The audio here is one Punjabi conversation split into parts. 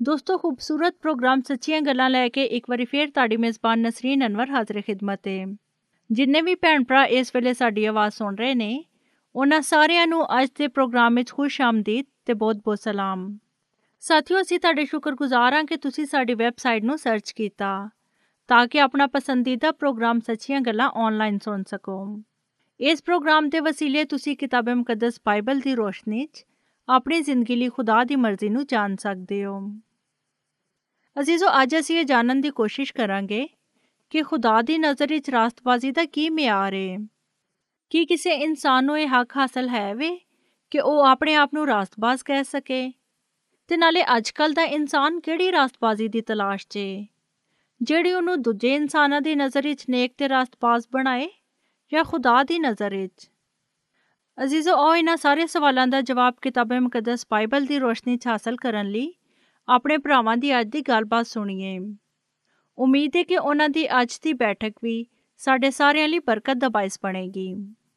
ਦੋਸਤੋ ਖੂਬਸੂਰਤ ਪ੍ਰੋਗਰਾਮ ਸੱਚੀਆਂ ਗੱਲਾਂ ਲੈ ਕੇ ਇੱਕ ਵਾਰੀ ਫੇਰ ਤੁਹਾਡੀ ਮੇਜ਼ਬਾਨ ਨਸਰੀਨ ਅਨਵਰ ਹਾਜ਼ਰ ਖਿਦਮਤ ਹੈ। ਜਿੰਨੇ ਵੀ ਭੈਣ ਭਰਾ ਇਸ ਵੇਲੇ ਸਾਡੀ ਆਵਾਜ਼ ਸੁਣ ਰਹੇ ਨੇ ਉਹਨਾਂ ਸਾਰਿਆਂ ਨੂੰ ਅੱਜ ਦੇ ਪ੍ਰੋਗਰਾਮ ਵਿੱਚ ਖੁਸ਼ ਆਮਦੀਦ ਤੇ ਬਹੁਤ-ਬਹੁਤ ਸਲਾਮ। ਸਾਥੀਓ, ਅਸੀਂ ਤੁਹਾਡੇ ਸ਼ੁਕਰਗੁਜ਼ਾਰ ਹਾਂ ਕਿ ਤੁਸੀਂ ਸਾਡੀ ਵੈਬਸਾਈਟ ਨੂੰ ਸਰਚ ਕੀਤਾ ਤਾਂ ਕਿ ਆਪਣਾ ਪਸੰਦੀਦਾ ਪ੍ਰੋਗਰਾਮ ਸੱਚੀਆਂ ਗੱਲਾਂ ਆਨਲਾਈਨ ਸੁਣ ਸਕੋ। ਇਸ ਪ੍ਰੋਗਰਾਮ ਦੇ ਵਸੀਲੇ ਤੁਸੀਂ ਕਿਤਾਬ ਮੁਕੱਦਸ ਬਾਈਬਲ ਦੀ ਰੋਸ਼ਨੀ 'ਚ ਆਪਣੀ ਜ਼ਿੰਦਗੀ ਲਈ ਖੁਦਾ ਦੀ ਮਰਜ਼ੀ ਨੂੰ ਜਾਣ ਸਕਦੇ ਹੋ। ਅਜ਼ੀਜ਼ੋ, ਅੱਜ ਅਸੀਂ ਇਹ ਜਾਣਨ ਦੀ ਕੋਸ਼ਿਸ਼ ਕਰਾਂਗੇ ਕਿ ਖੁਦਾ ਦੀ ਨਜ਼ਰ ਵਿੱਚ ਰਾਸਤਬਾਜ਼ੀ ਦਾ ਕੀ ਮਿਆਰ ਹੈ। ਕੀ ਕਿਸੇ ਇਨਸਾਨ ਨੂੰ ਇਹ ਹੱਕ ਹਾਸਲ ਹੈ ਵੇ ਕਿ ਉਹ ਆਪਣੇ ਆਪ ਨੂੰ ਰਾਸਤਬਾਜ਼ ਕਹਿ ਸਕੇ? ਤੇ ਨਾਲੇ ਅੱਜ ਕੱਲ੍ਹ ਦਾ ਇਨਸਾਨ ਕਿਹੜੀ ਰਾਸਤਬਾਜ਼ੀ ਦੀ ਤਲਾਸ਼ 'ਚ ਏ, ਜਿਹੜੀ ਉਹਨੂੰ ਦੂਜੇ ਇਨਸਾਨਾਂ ਦੀ ਨਜ਼ਰ ਵਿੱਚ ਨੇਕ ਤੇ ਰਾਸਤਬਾਜ਼ ਬਣਾਏ ਜਾਂ ਖੁਦਾ ਦੀ ਨਜ਼ਰ ਵਿੱਚ? ਅਜ਼ੀਜ਼ੋ, ਆਓ ਇਹਨਾਂ ਸਾਰੇ ਸਵਾਲਾਂ ਦਾ ਜਵਾਬ ਕਿਤਾਬ ਮੁਕੱਦਸ ਬਾਈਬਲ ਦੀ ਰੋਸ਼ਨੀ 'ਚ ਹਾਸਲ ਕਰਨ ਲਈ ਆਪਣੇ ਭਰਾਵਾਂ ਦੀ ਅੱਜ ਦੀ ਗੱਲਬਾਤ ਸੁਣੀਏ। ਉਮੀਦ ਹੈ ਕਿ ਉਹਨਾਂ ਦੀ ਅੱਜ ਦੀ ਬੈਠਕ ਵੀ ਸਾਡੇ ਸਾਰਿਆਂ ਲਈ ਬਰਕਤ ਦਾ ਬਾਇਸ ਬਣੇਗੀ।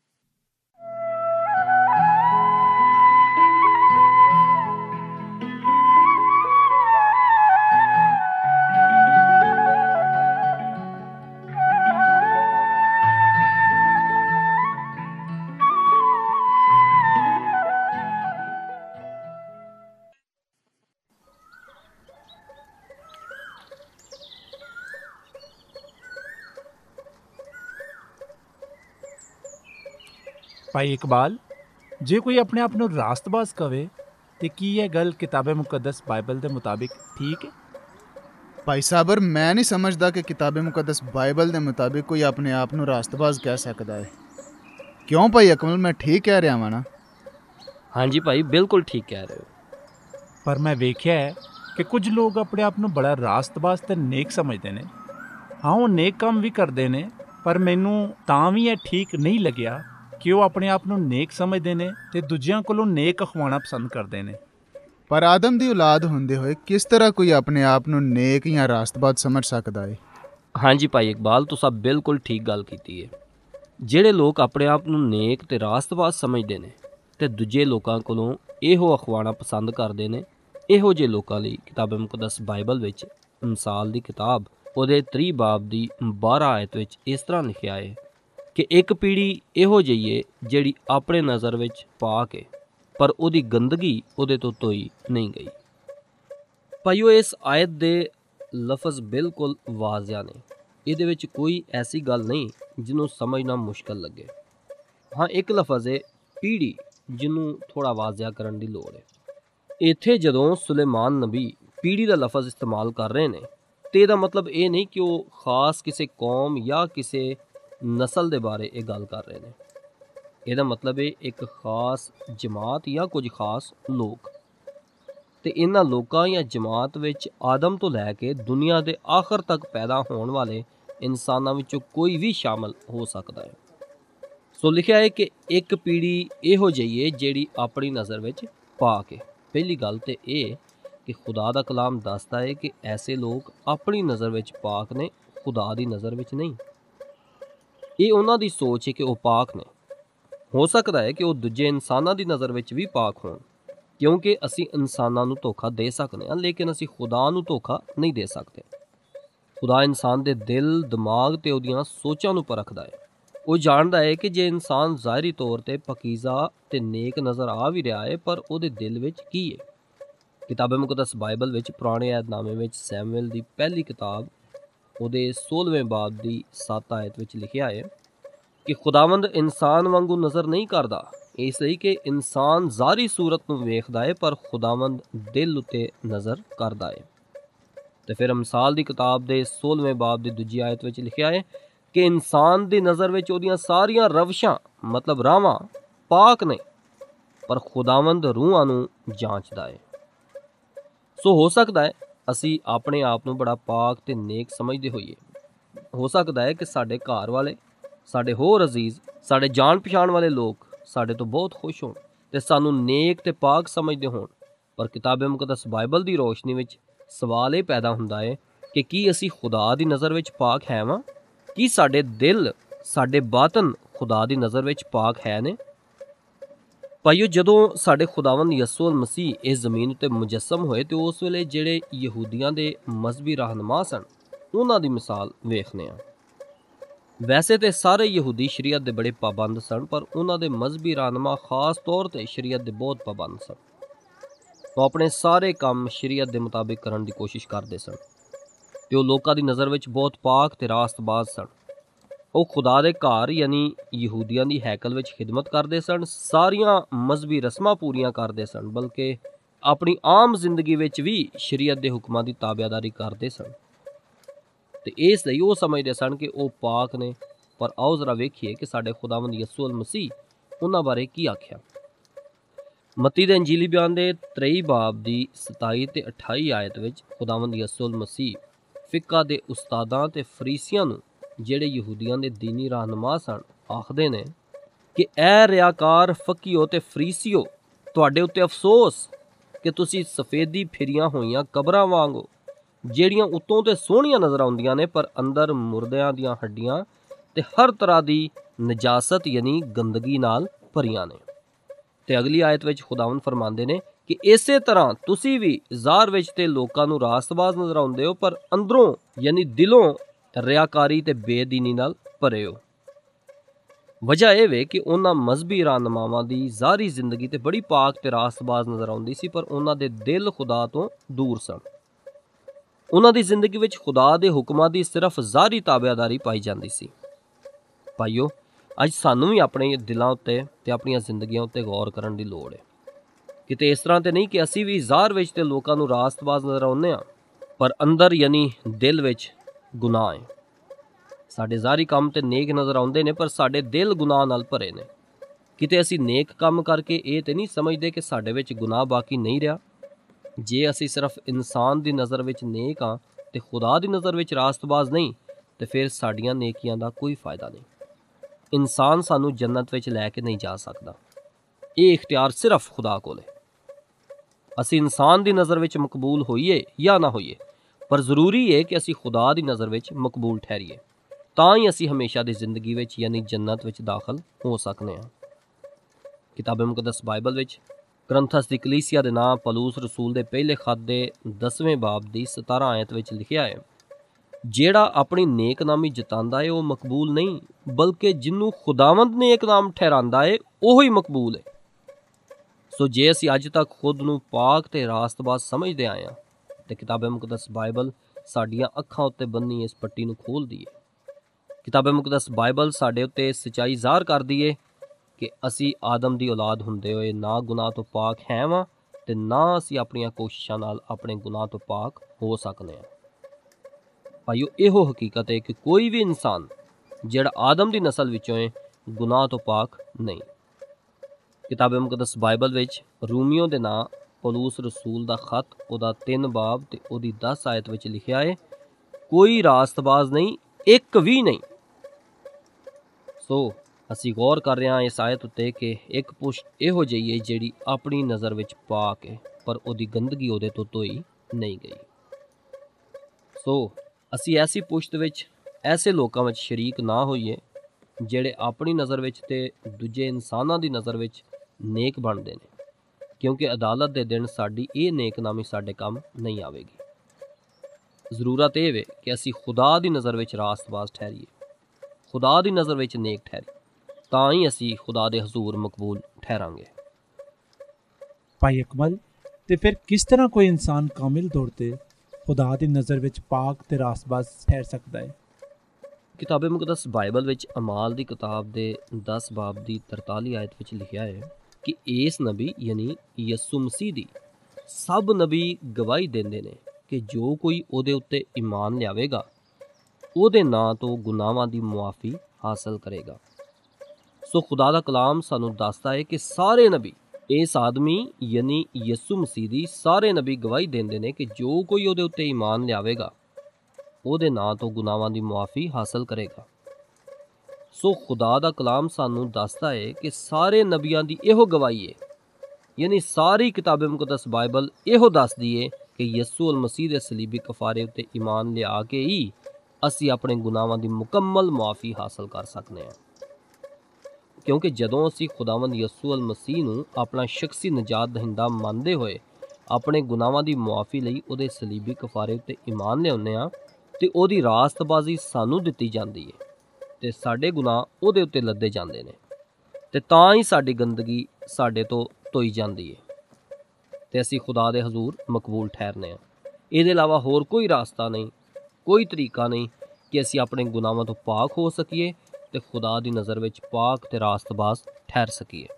ਭਾਈ ਇਕਬਾਲ, ਜੇ ਕੋਈ ਆਪਣੇ ਆਪ ਨੂੰ ਰਾਸਤਬਾਜ਼ ਕਵੇ ਤੇ ਕੀ ਇਹ ਗੱਲ ਕਿਤਾਬ ਮੁਕੱਦਸ ਬਾਈਬਲ ਦੇ ਮੁਤਾਬਿਕ ਠੀਕ ਹੈ? ਭਾਈ ਸਾਬਰ, ਮੈਂ ਨਹੀਂ ਸਮਝਦਾ ਕਿ ਕਿਤਾਬ ਮੁਕੱਦਸ ਬਾਈਬਲ ਦੇ ਮੁਤਾਬਿਕ ਕੋਈ ਆਪਣੇ ਆਪ ਨੂੰ ਰਾਸਤਬਾਜ਼ ਕਹਿ ਸਕਦਾ ਹੈ। ਕਿਉਂ ਭਾਈ ਅਕਮਲ, ਮੈਂ ਠੀਕ ਕਹਿ ਰਿਹਾ ਵਾਂ ਨਾ? ਹਾਂਜੀ ਭਾਈ, ਬਿਲਕੁਲ ਠੀਕ ਕਹਿ ਰਹੇ ਹੋ। ਪਰ ਮੈਂ ਵੇਖਿਆ ਹੈ ਕਿ ਕੁਝ ਲੋਕ ਆਪਣੇ ਆਪ ਨੂੰ ਬੜਾ ਰਾਸਤਬਾਜ਼ ਤੇ ਨੇਕ ਸਮਝਦੇ ਨੇ। ਹਾਂ, ਉਹ ਨੇਕ ਕੰਮ ਵੀ ਕਰਦੇ ਨੇ, ਪਰ ਮੈਨੂੰ ਤਾਂ ਵੀ ਇਹ ਠੀਕ ਨਹੀਂ ਲੱਗਿਆ ਕਿ ਉਹ ਆਪਣੇ ਆਪ ਨੂੰ ਨੇਕ ਸਮਝਦੇ ਨੇ ਤੇ ਦੂਜਿਆਂ ਕੋਲੋਂ ਨੇਕ ਅਖਵਾਉਣਾ ਪਸੰਦ ਕਰਦੇ ਨੇ। ਪਰ ਆਦਮ ਦੀ ਔਲਾਦ ਹੁੰਦੇ ਹੋਏ ਕਿਸ ਤਰ੍ਹਾਂ ਕੋਈ ਆਪਣੇ ਆਪ ਨੂੰ ਨੇਕ ਜਾਂ ਰਾਸਤਬਾਜ਼ ਸਮਝ ਸਕਦਾ ਹੈ? ਹਾਂਜੀ ਭਾਈ ਇਕਬਾਲ, ਤੁਸੀਂ ਬਿਲਕੁਲ ਠੀਕ ਗੱਲ ਕੀਤੀ ਹੈ। ਜਿਹੜੇ ਲੋਕ ਆਪਣੇ ਆਪ ਨੂੰ ਨੇਕ ਤੇ ਰਾਸਤਬਾਜ਼ ਸਮਝਦੇ ਨੇ ਤੇ ਦੂਜੇ ਲੋਕਾਂ ਕੋਲੋਂ ਇਹੋ ਅਖਵਾਉਣਾ ਪਸੰਦ ਕਰਦੇ ਨੇ, ਇਹੋ ਜਿਹੇ ਲੋਕਾਂ ਲਈ ਕਿਤਾਬ ਮੁਕੱਦਸ ਬਾਈਬਲ ਵਿੱਚ ਮਿਸਾਲ ਦੀ ਕਿਤਾਬ ਉਹਦੇ 30 ਬਾਬ ਦੀ 12 ਆਇਤ ਵਿੱਚ ਇਸ ਤਰ੍ਹਾਂ ਲਿਖਿਆ ਹੈ ਕਿ ਇੱਕ ਪੀੜ੍ਹੀ ਇਹੋ ਜਿਹੀ ਹੈ ਜਿਹੜੀ ਆਪਣੇ ਨਜ਼ਰ ਵਿੱਚ ਪਾਕ ਹੈ, ਪਰ ਉਹਦੀ ਗੰਦਗੀ ਉਹਦੇ ਤੋਂ ਧੋਈ ਨਹੀਂ ਗਈ। ਭਾਈਓ, ਇਸ ਆਇਤ ਦੇ ਲਫ਼ਜ਼ ਬਿਲਕੁਲ ਵਾਜ਼ਿਆ ਨੇ। ਇਹਦੇ ਵਿੱਚ ਕੋਈ ਐਸੀ ਗੱਲ ਨਹੀਂ ਜਿਹਨੂੰ ਸਮਝਣਾ ਮੁਸ਼ਕਲ ਲੱਗੇ। ਹਾਂ, ਇੱਕ ਲਫ਼ਜ਼ ਹੈ ਪੀੜ੍ਹੀ, ਜਿਹਨੂੰ ਥੋੜ੍ਹਾ ਵਾਜ਼ਿਆ ਕਰਨ ਦੀ ਲੋੜ ਹੈ। ਇੱਥੇ ਜਦੋਂ ਸੁਲੇਮਾਨ ਨਬੀ ਪੀੜ੍ਹੀ ਦਾ ਲਫ਼ਜ਼ ਇਸਤੇਮਾਲ ਕਰ ਰਹੇ ਨੇ ਤੇ ਇਹਦਾ ਮਤਲਬ ਇਹ ਨਹੀਂ ਕਿ ਉਹ ਖਾਸ ਕਿਸੇ ਕੌਮ ਜਾਂ ਕਿਸੇ ਨਸਲ ਦੇ ਬਾਰੇ ਇਹ ਗੱਲ ਕਰ ਰਹੇ ਨੇ। ਇਹਦਾ ਮਤਲਬ ਹੈ ਇੱਕ ਖਾਸ ਜਮਾਤ ਜਾਂ ਕੁਝ ਖਾਸ ਲੋਕ। ਤੇ ਇਹਨਾਂ ਲੋਕਾਂ ਜਾਂ ਜਮਾਤ ਵਿੱਚ ਆਦਮ ਤੋਂ ਲੈ ਕੇ ਦੁਨੀਆ ਦੇ ਆਖਰ ਤੱਕ ਪੈਦਾ ਹੋਣ ਵਾਲੇ ਇਨਸਾਨਾਂ ਵਿੱਚੋਂ ਕੋਈ ਵੀ ਸ਼ਾਮਲ ਹੋ ਸਕਦਾ ਹੈ। ਸੋ ਲਿਖਿਆ ਹੈ ਕਿ ਇੱਕ ਪੀੜ੍ਹੀ ਇਹੋ ਜਿਹੀ ਹੈ ਜਿਹੜੀ ਆਪਣੀ ਨਜ਼ਰ ਵਿੱਚ ਪਾਕ ਹੈ। ਪਹਿਲੀ ਗੱਲ ਤੇ ਇਹ ਕਿ ਖੁਦਾ ਦਾ ਕਲਾਮ ਦੱਸਦਾ ਹੈ ਕਿ ਐਸੇ ਲੋਕ ਆਪਣੀ ਨਜ਼ਰ ਵਿੱਚ ਪਾਕ ਨੇ, ਖੁਦਾ ਦੀ ਨਜ਼ਰ ਵਿੱਚ ਨਹੀਂ। ਇਹ ਉਹਨਾਂ ਦੀ ਸੋਚ ਹੈ ਕਿ ਉਹ ਪਾਕ ਨੇ। ਹੋ ਸਕਦਾ ਹੈ ਕਿ ਉਹ ਦੂਜੇ ਇਨਸਾਨਾਂ ਦੀ ਨਜ਼ਰ ਵਿੱਚ ਵੀ ਪਾਕ ਹੋਣ, ਕਿਉਂਕਿ ਅਸੀਂ ਇਨਸਾਨਾਂ ਨੂੰ ਧੋਖਾ ਦੇ ਸਕਦੇ ਹਾਂ, ਲੇਕਿਨ ਅਸੀਂ ਖੁਦਾ ਨੂੰ ਧੋਖਾ ਨਹੀਂ ਦੇ ਸਕਦੇ। ਖੁਦਾ ਇਨਸਾਨ ਦੇ ਦਿਲ, ਦਿਮਾਗ ਤੇ ਉਹਦੀਆਂ ਸੋਚਾਂ ਨੂੰ ਪਰਖਦਾ ਹੈ। ਉਹ ਜਾਣਦਾ ਹੈ ਕਿ ਜੇ ਇਨਸਾਨ ਜ਼ਾਹਿਰੀ ਤੌਰ ਤੇ ਪਕੀਜ਼ਾ ਤੇ ਨੇਕ ਨਜ਼ਰ ਆ ਵੀ ਰਿਹਾ ਹੈ, ਪਰ ਉਹਦੇ ਦਿਲ ਵਿੱਚ ਕੀ ਹੈ? ਕਿਤਾਬ ਮੁਕੱਦਸ ਬਾਈਬਲ ਵਿੱਚ ਪੁਰਾਣੇ ਅਹਿਦਨਾਮੇ ਵਿੱਚ ਸੈਮੂਅਲ ਦੀ ਪਹਿਲੀ ਕਿਤਾਬ ਉਹਦੇ 16ਵੇਂ ਬਾਬ ਦੀ 7 ਆਇਤ ਵਿੱਚ ਲਿਖਿਆ ਹੈ ਕਿ ਖੁਦਾਵੰਦ ਇਨਸਾਨ ਵਾਂਗੂ ਨਜ਼ਰ ਨਹੀਂ ਕਰਦਾ, ਇਸ ਲਈ ਕਿ ਇਨਸਾਨ ਜ਼ਾਹਰੀ ਸੂਰਤ ਨੂੰ ਵੇਖਦਾ ਹੈ, ਪਰ ਖੁਦਾਵੰਦ ਦਿਲ ਉੱਤੇ ਨਜ਼ਰ ਕਰਦਾ ਹੈ। ਤੇ ਫਿਰ ਮਿਸਾਲ ਦੀ ਕਿਤਾਬ ਦੇ 16ਵੇਂ ਬਾਬ ਦੀ 2 ਆਇਤ ਵਿੱਚ ਲਿਖਿਆ ਹੈ ਕਿ ਇਨਸਾਨ ਦੀ ਨਜ਼ਰ ਵਿੱਚ ਉਹਦੀਆਂ ਸਾਰੀਆਂ ਰਵਸ਼ਾਂ ਮਤਲਬ ਰਾਹਾਂ ਪਾਕ ਨੇ, ਪਰ ਖੁਦਾਵੰਦ ਰੂਹਾਂ ਨੂੰ ਜਾਂਚਦਾ ਹੈ। ਸੋ ਹੋ ਸਕਦਾ ਹੈ ਅਸੀਂ ਆਪਣੇ ਆਪ ਨੂੰ ਬੜਾ ਪਾਕ ਤੇ ਨੇਕ ਸਮਝਦੇ ਹੋਈਏ। ਹੋ ਸਕਦਾ ਹੈ ਕਿ ਸਾਡੇ ਘਰ ਵਾਲੇ, ਸਾਡੇ ਹੋਰ ਅਜ਼ੀਜ਼, ਸਾਡੇ ਜਾਣ ਪਛਾਣ ਵਾਲੇ ਲੋਕ ਸਾਡੇ ਤੋਂ ਬਹੁਤ ਖੁਸ਼ ਹੋਣ ਤੇ ਸਾਨੂੰ ਨੇਕ ਤੇ ਪਾਕ ਸਮਝਦੇ ਹੋਣ, ਪਰ ਕਿਤਾਬ ਮੁਕੱਦਸ ਬਾਈਬਲ ਦੀ ਰੋਸ਼ਨੀ ਵਿੱਚ ਸਵਾਲ ਇਹ ਪੈਦਾ ਹੁੰਦਾ ਹੈ ਕਿ ਕੀ ਅਸੀਂ ਖੁਦਾ ਦੀ ਨਜ਼ਰ ਵਿੱਚ ਪਾਕ ਹੈ ਵਾਂ? ਕੀ ਸਾਡੇ ਦਿਲ, ਸਾਡੇ ਬਾਤਨ ਖੁਦਾ ਦੀ ਨਜ਼ਰ ਵਿੱਚ ਪਾਕ ਹੈ ਨੇ? ਭਾਈਓ, ਜਦੋਂ ਸਾਡੇ ਖੁਦਾਵੰਦ ਯਿਸੂ ਮਸੀਹ ਇਸ ਜ਼ਮੀਨ ਉੱਤੇ ਮੁਜੱਸਮ ਹੋਏ ਤੇ ਉਸ ਵੇਲੇ ਜਿਹੜੇ ਯਹੂਦੀਆਂ ਦੇ ਮਜ਼ਹਬੀ ਰਹਿਨੁਮਾ ਸਨ ਉਹਨਾਂ ਦੀ ਮਿਸਾਲ ਵੇਖਦੇ ਹਾਂ। ਵੈਸੇ ਤੇ ਸਾਰੇ ਯਹੂਦੀ ਸ਼ਰੀਅਤ ਦੇ ਬੜੇ ਪਾਬੰਦ ਸਨ, ਪਰ ਉਹਨਾਂ ਦੇ ਮਜ਼ਹਬੀ ਰਹਿਨੁਮਾ ਖਾਸ ਤੌਰ ਤੇ ਸ਼ਰੀਅਤ ਦੇ ਬਹੁਤ ਪਾਬੰਦ ਸਨ। ਉਹ ਆਪਣੇ ਸਾਰੇ ਕੰਮ ਸ਼ਰੀਅਤ ਦੇ ਮੁਤਾਬਿਕ ਕਰਨ ਦੀ ਕੋਸ਼ਿਸ਼ ਕਰਦੇ ਸਨ ਤੇ ਉਹ ਲੋਕਾਂ ਦੀ ਨਜ਼ਰ ਵਿੱਚ ਬਹੁਤ ਪਾਕ ਤੇ ਰਾਸਤਬਾਜ਼ ਸਨ। ਉਹ ਖੁਦਾ ਦੇ ਘਰ ਯਾਨੀ ਯਹੂਦੀਆਂ ਦੀ ਹੈਕਲ ਵਿੱਚ ਖਿਦਮਤ ਕਰਦੇ ਸਨ, ਸਾਰੀਆਂ ਮਜ਼ਹਬੀ ਰਸਮਾਂ ਪੂਰੀਆਂ ਕਰਦੇ ਸਨ, ਬਲਕਿ ਆਪਣੀ ਆਮ ਜ਼ਿੰਦਗੀ ਵਿੱਚ ਵੀ ਸ਼ਰੀਅਤ ਦੇ ਹੁਕਮਾਂ ਦੀ ਤਾਬਿਆਦਾਰੀ ਕਰਦੇ ਸਨ ਤੇ ਇਸ ਲਈ ਉਹ ਸਮਝਦੇ ਸਨ ਕਿ ਉਹ ਪਾਕ ਨੇ। ਪਰ ਆਓ ਜ਼ਰਾ ਵੇਖੀਏ ਕਿ ਸਾਡੇ ਖੁਦਾਵੰਦ ਯਿਸੂ ਮਸੀਹ ਉਹਨਾਂ ਬਾਰੇ ਕੀ ਆਖਿਆ। ਮਤੀ ਦੇ ਇੰਜੀਲੀ ਬਿਆਨ ਦੇ 23 ਬਾਬ ਦੀ 27 ਤੇ 28 ਆਇਤ ਵਿੱਚ ਖੁਦਾਵੰਦ ਯਿਸੂ ਮਸੀਹ ਫਿਕਾ ਦੇ ਉਸਤਾਦਾਂ ਤੇ ਫਰੀਸੀਆਂ ਨੂੰ, ਜਿਹੜੇ ਯਹੂਦੀਆਂ ਦੇ ਦੀਨੀ ਰਹਿਨੁਮਾ ਸਨ, ਆਖਦੇ ਨੇ ਕਿ ਐ ਰਿਆਕਾਰ ਫਕੀਓ ਤੇ ਫਰੀਸੀਓ, ਤੁਹਾਡੇ ਉੱਤੇ ਅਫਸੋਸ ਕਿ ਤੁਸੀਂ ਸਫੇਦੀ ਫਿਰੀਆਂ ਹੋਈਆਂ ਕਬਰਾਂ ਵਾਂਗੋ, ਜਿਹੜੀਆਂ ਉੱਤੋਂ ਤੇ ਸੋਹਣੀਆਂ ਨਜ਼ਰ ਆਉਂਦੀਆਂ ਨੇ ਪਰ ਅੰਦਰ ਮੁਰਦਿਆਂ ਦੀਆਂ ਹੱਡੀਆਂ ਤੇ ਹਰ ਤਰ੍ਹਾਂ ਦੀ ਨਜਾਸਤ ਯਾਨੀ ਗੰਦਗੀ ਨਾਲ ਭਰੀਆਂ ਨੇ। ਤੇ ਅਗਲੀ ਆਇਤ ਵਿੱਚ ਖੁਦਾਵੰਦ ਫਰਮਾਉਂਦੇ ਨੇ ਕਿ ਇਸੇ ਤਰ੍ਹਾਂ ਤੁਸੀਂ ਵੀ ਜ਼ਾਹਰ ਵਿੱਚ ਤੇ ਲੋਕਾਂ ਨੂੰ ਰਾਸਤਬਾਜ਼ ਨਜ਼ਰ ਆਉਂਦੇ ਹੋ, ਪਰ ਅੰਦਰੋਂ ਯਾਨੀ ਦਿਲੋਂ ਰਿਆਕਾਰੀ ਤੇ ਬੇਦੀਨੀ ਨਾਲ ਭਰੇ ਹੋ। ਵਜ੍ਹਾ ਇਹ ਵੇ ਕਿ ਉਹਨਾਂ ਮਜ਼ਹਬੀ ਰਹਿਨੁਮਾਵਾਂ ਦੀ ਜ਼ਾਹਰੀ ਜ਼ਿੰਦਗੀ ਤੇ ਬੜੀ ਪਾਕ ਤੇ ਰਾਸਤਬਾਜ਼ ਨਜ਼ਰ ਆਉਂਦੀ ਸੀ, ਪਰ ਉਹਨਾਂ ਦੇ ਦਿਲ ਖੁਦਾ ਤੋਂ ਦੂਰ ਸਨ। ਉਹਨਾਂ ਦੀ ਜ਼ਿੰਦਗੀ ਵਿੱਚ ਖੁਦਾ ਦੇ ਹੁਕਮਾਂ ਦੀ ਸਿਰਫ ਜ਼ਾਹਰੀ ਤਾਬਿਆਦਾਰੀ ਪਾਈ ਜਾਂਦੀ ਸੀ। ਭਾਈਓ, ਅੱਜ ਸਾਨੂੰ ਵੀ ਆਪਣੇ ਦਿਲਾਂ ਉੱਤੇ ਤੇ ਆਪਣੀਆਂ ਜ਼ਿੰਦਗੀਆਂ ਉੱਤੇ ਗੌਰ ਕਰਨ ਦੀ ਲੋੜ ਹੈ। ਕਿਤੇ ਇਸ ਤਰ੍ਹਾਂ ਤੇ ਨਹੀਂ ਕਿ ਅਸੀਂ ਵੀ ਜ਼ਾਹਰ ਵਿੱਚ ਤੇ ਲੋਕਾਂ ਨੂੰ ਰਾਸਤਬਾਜ਼ ਨਜ਼ਰ ਆਉਂਦੇ ਹਾਂ, ਪਰ ਅੰਦਰ ਯਾਨੀ ਦਿਲ ਵਿੱਚ ਗੁਨਾਹ ਹੈ। ਸਾਡੇ ਜ਼ਾਹਰੀ ਕੰਮ ਤੇ ਨੇਕ ਨਜ਼ਰ ਆਉਂਦੇ ਨੇ, ਪਰ ਸਾਡੇ ਦਿਲ ਗੁਨਾਹ ਨਾਲ ਭਰੇ ਨੇ। ਕਿਤੇ ਅਸੀਂ ਨੇਕ ਕੰਮ ਕਰਕੇ ਇਹ ਤੇ ਨਹੀਂ ਸਮਝਦੇ ਕਿ ਸਾਡੇ ਵਿੱਚ ਗੁਨਾਹ ਬਾਕੀ ਨਹੀਂ ਰਿਹਾ। ਜੇ ਅਸੀਂ ਸਿਰਫ ਇਨਸਾਨ ਦੀ ਨਜ਼ਰ ਵਿੱਚ ਨੇਕ ਹਾਂ ਤੇ ਖੁਦਾ ਦੀ ਨਜ਼ਰ ਵਿੱਚ ਰਾਸਤਬਾਜ਼ ਨਹੀਂ, ਤੇ ਫਿਰ ਸਾਡੀਆਂ ਨੇਕੀਆਂ ਦਾ ਕੋਈ ਫਾਇਦਾ ਨਹੀਂ। ਇਨਸਾਨ ਸਾਨੂੰ ਜੰਨਤ ਵਿੱਚ ਲੈ ਕੇ ਨਹੀਂ ਜਾ ਸਕਦਾ। ਇਹ ਇਖਤਿਆਰ ਸਿਰਫ ਖੁਦਾ ਕੋਲ ਹੈ। ਅਸੀਂ ਇਨਸਾਨ ਦੀ ਨਜ਼ਰ ਵਿੱਚ ਮਕਬੂਲ ਹੋਈਏ ਜਾਂ ਨਾ ਹੋਈਏ, ਪਰ ਜ਼ਰੂਰੀ ਹੈ ਕਿ ਅਸੀਂ ਖੁਦਾ ਦੀ ਨਜ਼ਰ ਵਿੱਚ ਮਕਬੂਲ ਠਹਿਰੀਏ, ਤਾਂ ਹੀ ਅਸੀਂ ਹਮੇਸ਼ਾ ਦੀ ਜ਼ਿੰਦਗੀ ਵਿੱਚ ਯਾਨੀ ਜੰਨਤ ਵਿੱਚ ਦਾਖਲ ਹੋ ਸਕਦੇ ਹਾਂ। ਕਿਤਾਬ ਮੁਕੱਦਸ ਬਾਈਬਲ ਵਿੱਚ ਕਰੰਥਸ ਦੀ ਕਲੀਸਿਆ ਦੇ ਨਾਂ ਪਲੂਸ ਰਸੂਲ ਦੇ ਪਹਿਲੇ ਖੱਤ ਦੇ 10ਵੇਂ ਬਾਬ ਦੀ 17 ਆਇਤ ਵਿੱਚ ਲਿਖਿਆ ਹੈ, ਜਿਹੜਾ ਆਪਣੀ ਨੇਕਨਾਮੀ ਜਤਾਉਂਦਾ ਹੈ ਉਹ ਮਕਬੂਲ ਨਹੀਂ, ਬਲਕਿ ਜਿਹਨੂੰ ਖੁਦਾਵੰਦ ਨੇਕਨਾਮ ਠਹਿਰਾਉਂਦਾ ਹੈ ਉਹ ਹੀ ਮਕਬੂਲ ਹੈ। ਸੋ ਜੇ ਅਸੀਂ ਅੱਜ ਤੱਕ ਖੁਦ ਨੂੰ ਪਾਕ ਤੇ ਰਾਸਤਬਾਜ਼ ਸਮਝਦੇ ਆਏ ਹਾਂ, ਤੇ ਕਿਤਾਬ ਮੁਕੱਦਸ ਬਾਈਬਲ ਸਾਡੀਆਂ ਅੱਖਾਂ ਉੱਤੇ ਬੰਨੀ ਇਸ ਪੱਟੀ ਨੂੰ ਖੋਲ੍ਹਦੀ ਹੈ। ਕਿਤਾਬ ਮੁਕੱਦਸ ਬਾਈਬਲ ਸਾਡੇ ਉੱਤੇ ਸੱਚਾਈ ਜ਼ਾਹਰ ਕਰਦੀ ਹੈ ਕਿ ਅਸੀਂ ਆਦਮ ਦੀ ਔਲਾਦ ਹੁੰਦੇ ਹੋਏ ਨਾ ਗੁਨਾਹ ਤੋਂ ਪਾਕ ਹੈ ਵਾਂ ਤੇ ਨਾ ਅਸੀਂ ਆਪਣੀਆਂ ਕੋਸ਼ਿਸ਼ਾਂ ਨਾਲ ਆਪਣੇ ਗੁਨਾਹ ਤੋਂ ਪਾਕ ਹੋ ਸਕਦੇ ਹਾਂ। ਭਾਈਓ, ਇਹੋ ਹਕੀਕਤ ਹੈ ਕਿ ਕੋਈ ਵੀ ਇਨਸਾਨ ਜਿਹੜਾ ਆਦਮ ਦੀ ਨਸਲ ਵਿੱਚੋਂ ਹੈ ਗੁਨਾਹ ਤੋਂ ਪਾਕ ਨਹੀਂ। ਕਿਤਾਬ ਮੁਕੱਦਸ ਬਾਈਬਲ ਵਿੱਚ ਰੂਮੀਓ ਦੇ ਨਾਂ ਪੌਲੁਸ ਰਸੂਲ ਦਾ ਖੱਤ ਉਹਦਾ 3 ਬਾਬ ਤੇ ਉਹਦੀ 10 ਆਇਤ ਵਿੱਚ ਲਿਖਿਆ ਹੈ, ਕੋਈ ਰਾਸਤਬਾਜ਼ ਨਹੀਂ, ਇੱਕ ਵੀ ਨਹੀਂ। ਸੋ ਅਸੀਂ ਗੌਰ ਕਰ ਰਹੇ ਹਾਂ ਇਸ ਆਇਤ ਉੱਤੇ ਕਿ ਇੱਕ ਪੁਸ਼ਤ ਇਹੋ ਜਿਹੀ ਹੈ ਜਿਹੜੀ ਆਪਣੀ ਨਜ਼ਰ ਵਿੱਚ ਪਾਕ ਹੈ, ਪਰ ਉਹਦੀ ਗੰਦਗੀ ਉਹਦੇ ਤੋਂ ਧੋਈ ਨਹੀਂ ਗਈ। ਸੋ ਅਸੀਂ ਐਸੀ ਪੁਸ਼ਤ ਵਿੱਚ ਐਸੇ ਲੋਕਾਂ ਵਿੱਚ ਸ਼ਰੀਕ ਨਾ ਹੋਈਏ ਜਿਹੜੇ ਆਪਣੀ ਨਜ਼ਰ ਵਿੱਚ ਤੇ ਦੂਜੇ ਇਨਸਾਨਾਂ ਦੀ ਨਜ਼ਰ ਵਿੱਚ ਨੇਕ ਬਣਦੇ ਨੇ, ਕਿਉਂਕਿ ਅਦਾਲਤ ਦੇ ਦਿਨ ਸਾਡੀ ਇਹ ਨੇਕਨਾਮੀ ਸਾਡੇ ਕੰਮ ਨਹੀਂ ਆਵੇਗੀ। ਜ਼ਰੂਰਤ ਇਹ ਵੇ ਕਿ ਅਸੀਂ ਖੁਦਾ ਦੀ ਨਜ਼ਰ ਵਿੱਚ ਰਾਸਤਬਾਜ਼ ਠਹਿਰੀਏ, ਖੁਦਾ ਦੀ ਨਜ਼ਰ ਵਿੱਚ ਨੇਕ ਠਹਿਰੀਏ, ਤਾਂ ਹੀ ਅਸੀਂ ਖੁਦਾ ਦੇ ਹਜ਼ੂਰ ਮਕਬੂਲ ਠਹਿਰਾਂਗੇ। ਭਾਈ ਅਕਮਲ, ਤੇ ਫਿਰ ਕਿਸ ਤਰ੍ਹਾਂ ਕੋਈ ਇਨਸਾਨ ਕਾਮਿਲ ਤੌਰ ਤੇ ਖੁਦਾ ਦੀ ਨਜ਼ਰ ਵਿੱਚ ਪਾਕ ਤੇ ਰਾਸਤਬਾਜ਼ ਠਹਿਰ ਸਕਦਾ ਹੈ? ਕਿਤਾਬ ਮੁਕੱਦਸ ਬਾਈਬਲ ਵਿੱਚ ਅਮਾਲ ਦੀ ਕਿਤਾਬ ਦੇ 10 ਬਾਬ ਦੀ 43 ਆਇਤ ਵਿੱਚ ਲਿਖਿਆ ਹੈ ਕਿ ਇਸ ਨਬੀ ਯਾਨੀ ਯਿਸੂ ਮਸੀਹ ਦੀ ਸਭ ਨਬੀ ਗਵਾਹੀ ਦਿੰਦੇ ਨੇ ਕਿ ਜੋ ਕੋਈ ਉਹਦੇ ਉੱਤੇ ਈਮਾਨ ਲਿਆਵੇਗਾ ਉਹਦੇ ਨਾਂ ਤੋਂ ਗੁਨਾਹਾਂ ਦੀ ਮੁਆਫੀ ਹਾਸਲ ਕਰੇਗਾ। ਸੋ ਖੁਦਾ ਦਾ ਕਲਾਮ ਸਾਨੂੰ ਦੱਸਦਾ ਹੈ ਕਿ ਸਾਰੇ ਨਬੀ ਇਸ ਆਦਮੀ ਯਾਨੀ ਯਿਸੂ ਮਸੀਹ ਦੀ ਸਾਰੇ ਨਬੀ ਗਵਾਹੀ ਦਿੰਦੇ ਨੇ ਕਿ ਜੋ ਕੋਈ ਉਹਦੇ ਉੱਤੇ ਈਮਾਨ ਲਿਆਵੇਗਾ ਉਹਦੇ ਨਾਂ ਤੋਂ ਗੁਨਾਹਾਂ ਦੀ ਮੁਆਫੀ ਹਾਸਲ ਕਰੇਗਾ। ਸੋ ਖੁਦਾ ਦਾ ਕਲਾਮ ਸਾਨੂੰ ਦੱਸਦਾ ਹੈ ਕਿ ਸਾਰੇ ਨਬੀਆਂ ਦੀ ਇਹੋ ਗਵਾਹੀ ਹੈ, ਯਾਨੀ ਸਾਰੀ ਕਿਤਾਬ ਮੁਕੱਦਸ ਬਾਈਬਲ ਇਹੋ ਦੱਸਦੀ ਹੈ ਕਿ ਯਿਸੂ ਮਸੀਹ ਦੇ ਸਲੀਬੀ ਕਫਾਰੇ ਉੱਤੇ ਈਮਾਨ ਲਿਆ ਕੇ ਹੀ ਅਸੀਂ ਆਪਣੇ ਗੁਨਾਹਾਂ ਦੀ ਮੁਕੰਮਲ ਮੁਆਫੀ ਹਾਸਲ ਕਰ ਸਕਦੇ ਹਾਂ। ਕਿਉਂਕਿ ਜਦੋਂ ਅਸੀਂ ਖੁਦਾਵੰਦ ਯਿਸੂ ਅਲ ਮਸੀਹ ਨੂੰ ਆਪਣਾ ਸ਼ਖਸੀ ਨਜਾਤ ਦਹਿੰਦਾ ਮੰਨਦੇ ਹੋਏ ਆਪਣੇ ਗੁਨਾਹਾਂ ਦੀ ਮੁਆਫੀ ਲਈ ਉਹਦੇ ਸਲੀਬੀ ਕਫਾਰੇ ਉੱਤੇ ਈਮਾਨ ਲਿਆਉਂਦੇ ਹਾਂ ਅਤੇ ਉਹਦੀ ਰਾਸਤਬਾਜ਼ੀ ਸਾਨੂੰ ਦਿੱਤੀ ਜਾਂਦੀ ਹੈ ਅਤੇ ਸਾਡੇ ਗੁਨਾਹ ਉਹਦੇ ਉੱਤੇ ਲੱਦੇ ਜਾਂਦੇ ਨੇ ਅਤੇ ਤਾਂ ਹੀ ਸਾਡੀ ਗੰਦਗੀ ਸਾਡੇ ਤੋਂ ਧੋਈ ਜਾਂਦੀ ਹੈ ਅਤੇ ਅਸੀਂ ਖੁਦਾ ਦੇ ਹਜ਼ੂਰ ਮਕਬੂਲ ਠਹਿਰਨੇ ਹਾਂ। ਇਹਦੇ ਇਲਾਵਾ ਹੋਰ ਕੋਈ ਰਾਸਤਾ ਨਹੀਂ, ਕੋਈ ਤਰੀਕਾ ਨਹੀਂ ਕਿ ਅਸੀਂ ਆਪਣੇ ਗੁਨਾਹਾਂ ਤੋਂ ਪਾਕ ਹੋ ਸਕੀਏ ਅਤੇ ਖੁਦਾ ਦੀ ਨਜ਼ਰ ਵਿੱਚ ਪਾਕ ਅਤੇ ਰਾਸਤਬਾਜ਼ ਠਹਿਰ ਸਕੀਏ।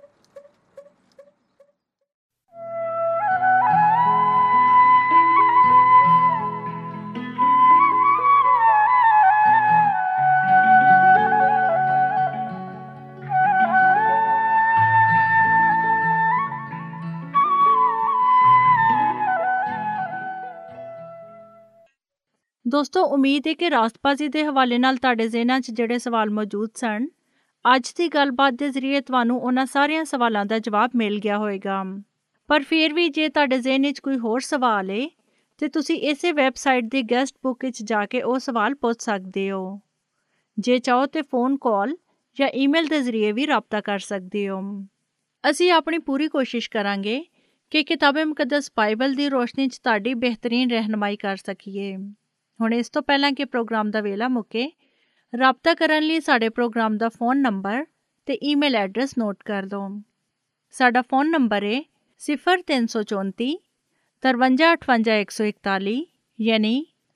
ਦੋਸਤੋ, ਉਮੀਦ ਹੈ ਕਿ ਰਾਸਤਬਾਜ਼ੀ ਦੇ ਹਵਾਲੇ ਨਾਲ ਤੁਹਾਡੇ ਜ਼ਿਹਨਾਂ 'ਚ ਜਿਹੜੇ ਸਵਾਲ ਮੌਜੂਦ ਸਨ, ਅੱਜ ਦੀ ਗੱਲਬਾਤ ਦੇ ਜ਼ਰੀਏ ਤੁਹਾਨੂੰ ਉਹਨਾਂ ਸਾਰਿਆਂ ਸਵਾਲਾਂ ਦਾ ਜਵਾਬ ਮਿਲ ਗਿਆ ਹੋਵੇਗਾ। ਪਰ ਫਿਰ ਵੀ ਜੇ ਤੁਹਾਡੇ ਜ਼ਿਹਨ ਵਿੱਚ ਕੋਈ ਹੋਰ ਸਵਾਲ ਹੈ ਤੇ ਤੁਸੀਂ ਇਸੇ ਵੈਬਸਾਈਟ ਦੀ ਗੈਸਟ ਬੁੱਕ ਵਿੱਚ ਜਾ ਕੇ ਉਹ ਸਵਾਲ ਪੁੱਛ ਸਕਦੇ ਹੋ। ਜੇ ਚਾਹੋ ਤੇ ਫੋਨ ਕਾਲ ਜਾਂ ਈਮੇਲ ਦੇ ਜ਼ਰੀਏ ਵੀ ਰਾਬਤਾ ਕਰ ਸਕਦੇ ਹੋ। ਅਸੀਂ ਆਪਣੀ ਪੂਰੀ ਕੋਸ਼ਿਸ਼ ਕਰਾਂਗੇ ਕਿ ਕਿਤਾਬ ਮੁਕੱਦਸ ਬਾਈਬਲ ਦੀ ਰੋਸ਼ਨੀ 'ਚ ਤੁਹਾਡੀ ਬਿਹਤਰੀਨ ਰਹਿਨਮਾਈ ਕਰ ਸਕੀਏ। ਹੁਣ ਇਸ ਤੋਂ ਪਹਿਲਾਂ ਕਿ ਪ੍ਰੋਗਰਾਮ ਦਾ ਵੇਲਾ ਮੁੱਕੇ, ਰਾਬਤਾ ਕਰਨ ਲਈ ਸਾਡੇ ਪ੍ਰੋਗਰਾਮ ਦਾ ਫੋਨ ਨੰਬਰ ਤੇ ਈਮੇਲ ਐਡਰੈਸ ਨੋਟ ਕਰ ਦਿਓ। ਸਾਡਾ ਫੋਨ ਨੰਬਰ ਹੈ 0334 5358 141, ਯਾਨੀ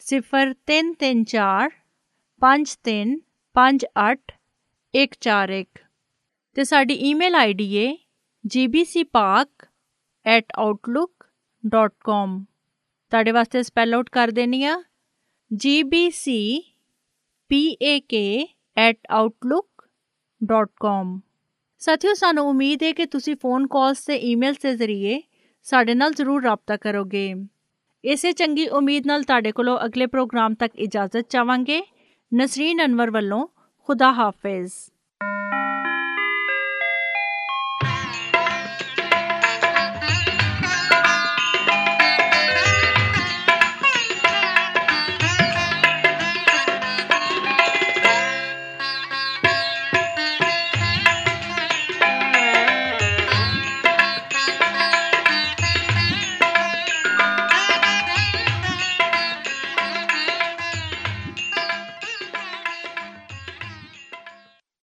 0334 5358 141, ਤੇ ਸਾਡੀ ਈਮੇਲ ਆਈਡੀ ਹੈ gbcpark@outlook.com। ਤੁਹਾਡੇ ਵਾਸਤੇ ਸਪੈਲ ਆਊਟ ਕਰ ਦੇਣੀ ਆ, gbcpak@outlook.com। ਸਾਥੀਓ, ਸਾਨੂੰ ਉਮੀਦ ਹੈ ਕਿ ਤੁਸੀਂ ਫੋਨ ਕਾਲਸ ਤੇ ਈਮੇਲਸ ਦੇ ਜ਼ਰੀਏ ਸਾਡੇ ਨਾਲ ਜ਼ਰੂਰ ਰਾਬਤਾ ਕਰੋਗੇ। ਇਸੇ ਚੰਗੀ ਉਮੀਦ ਨਾਲ ਤੁਹਾਡੇ ਕੋਲੋਂ ਅਗਲੇ ਪ੍ਰੋਗਰਾਮ ਤੱਕ ਇਜਾਜ਼ਤ ਚਾਹਾਂਗੇ। ਨਸਰੀਨ ਅਨਵਰ ਵੱਲੋਂ ਖੁਦਾ ਹਾਫਿਜ਼।